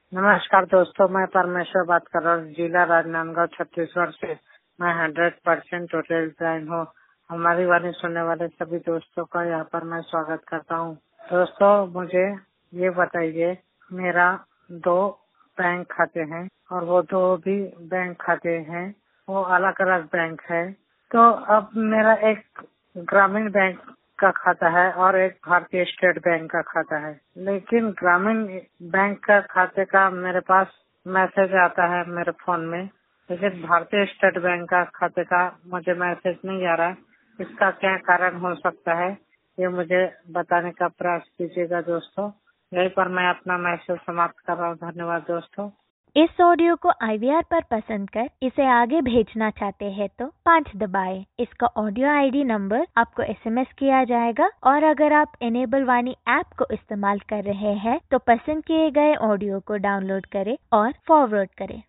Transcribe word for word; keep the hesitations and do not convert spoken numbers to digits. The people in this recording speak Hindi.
नमस्कार दोस्तों, मैं परमेश्वर बात कर रहा हूँ। जिला राजनांदगांव छत्तीसगढ़ से। मैं हंड्रेड परसेंट टोटल ट्रेन हूँ। हमारी वाणी सुनने वाले सभी दोस्तों का यहाँ पर मैं स्वागत करता हूँ। दोस्तों, मुझे ये बताइए, मेरा दो बैंक खाते हैं और वो दो भी बैंक खाते हैं वो अलग अलग बैंक है। तो अब मेरा एक ग्रामीण बैंक का खाता है और एक भारतीय स्टेट बैंक का खाता है, लेकिन ग्रामीण बैंक का खाते का मेरे पास मैसेज आता है मेरे फोन में, लेकिन भारतीय स्टेट बैंक का खाते का मुझे मैसेज नहीं आ रहा है। इसका क्या कारण हो सकता है, ये मुझे बताने का प्रयास कीजिएगा दोस्तों। यहीं पर मैं अपना मैसेज समाप्त कर रहा हूँ। धन्यवाद दोस्तों। इस ऑडियो को आई वी आर पर पसंद कर इसे आगे भेजना चाहते हैं तो पाँच दबाएं। इसका ऑडियो आई डी नंबर आपको एस एम एस किया जाएगा और अगर आप इनेबल वाणी ऐप को इस्तेमाल कर रहे हैं तो पसंद किए गए ऑडियो को डाउनलोड करें और फॉरवर्ड करें।